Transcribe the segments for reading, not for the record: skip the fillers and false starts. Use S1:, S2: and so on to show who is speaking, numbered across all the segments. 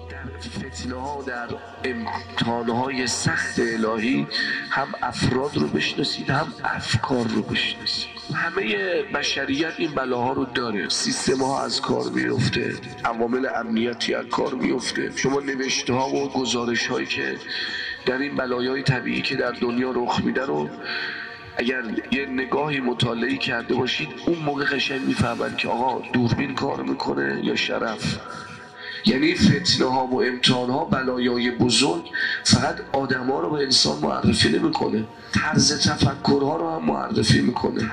S1: در فتنه ها، در امتحانهای سخت الهی هم افراد رو بشناسید هم افکار رو بشناسید. همه بشریت این بلاها رو داره. سیستم ها از کار میفته، عوامل امنیتی از کار میفته. شما نوشته ها و گزارش هایی که در این بلایای طبیعی که در دنیا رخ میده رو اگر یه نگاهی مطالعه کرده باشید، اون موقع قشنگ میفهمن که آقا دوربین کار میکنه یا شرف. یعنی فتنه ها و امتحان ها، بلایای بزرگ فقط آدم ها رو به انسان معرفی نمیکنه، طرز تفکرها رو هم معرفی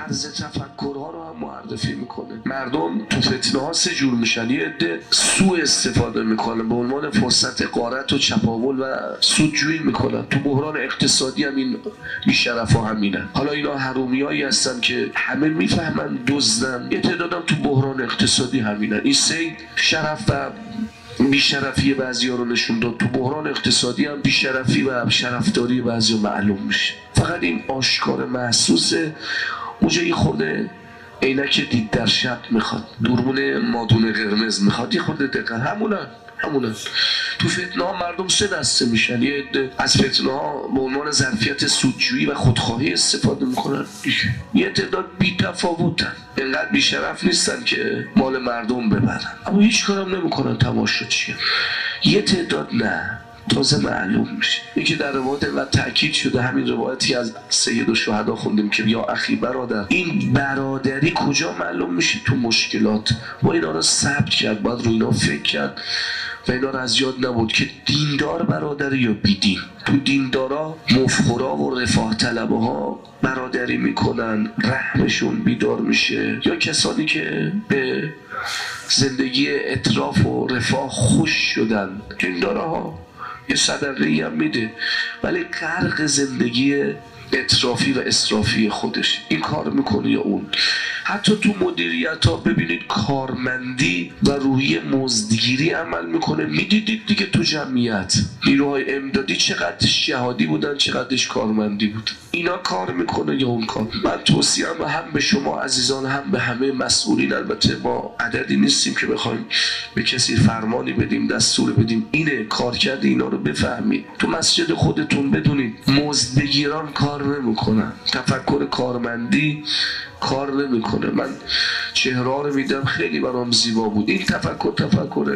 S1: میکنه. مردم تو فتنه ها سه جور میشن. یه عده سوء استفاده میکنن، به عنوان فرصت غارت و چپاول و سودجویی میکنن. تو بحران اقتصادی هم این بی‌شرف ها همینن. حالا اینا حرومیایی هستن که همه میفهمن دزدن، یه تعدادم تو بحران اقتصادی همینن. این سه شرف و بیشرفی بعضی ها رو نشون داد. تو بحران اقتصادی هم بیشرفی و شرفداری بعضی ها معلوم میشه. فقط این آشکار محسوسه. اونجا یه خورده عینک دید در شب میخواد، دوربین مادون قرمز میخواد، یه خورده دقت. همونن. تو فتنه ها مردم سه دسته میشن. یه عده از فتنه ها به عنوان ظرفیت سودجویی و خودخواهی استفاده میکنن. یه تعداد بی‌تفاوتن، اینقدر بی‌شرف نیستن که مال مردم ببرن، اما هیچ کارم نمیکنن. تماشا چیه؟ یه تعداد نه، تازه معلوم میشه. این که در روایت اینقدر تأکید شده، همین روایتی از سید الشهدا خوندیم که یا اخی برادر، این برادری کجا معلوم میشه؟ تو مشکلات. با اینا رو ثبت کرد، باید رو اینا فکر کرد و اینا رو از یاد نبود که دیندار برادری یا بیدین. تو دیندارا مفخورا و رفاه طلبه ها برادری میکنن، رحمشون بیدار میشه، یا کسانی که به زندگی اطراف و رفاه خوش شدن. دیندارا ها یه صدقه‌ای هم میده، ولی غرق زندگی اطرافی و اسرافی خودش این کار میکنه یا اون. حتی تو مدیریت ها ببینید کارمندی و روحی مزدگیری عمل میکنه. میدیدید دیگه تو جمعیت نیروهای امدادی چقدرش جهادی بودن، چقدرش کارمندی بود. اینا کار میکنه یا اون کار. من توصیه‌ام هم به شما عزیزان هم به همه مسئولین، البته ما عددی نیستیم که بخوایم به کسی فرمانی بدیم، دستور بدیم، اینه کار کرده، اینا رو بفهمید. تو مسجد خودتون بدونید مزدگیران کار نمیکنن، تفکر کارمندی کار نمیکنه. من چهره رو میدم، خیلی برام زیبا بود. این تفکر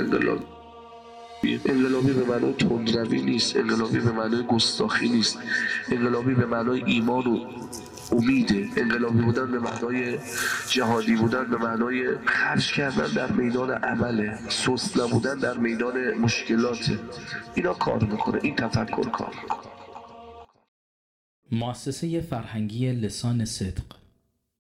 S1: انقلابی به معنای تندروی نیست، انقلابی به معنای گستاخی نیست، انقلابی به معنای ایمان و امیده. انقلابی بودن به معنای جهادی بودن، به معنای خرج کردن در میدان عمله، سست نبودن در میدان مشکلات. اینا کار میکنه، این تفکر کار میکنه.
S2: مؤسسه فرهنگی لسان صدق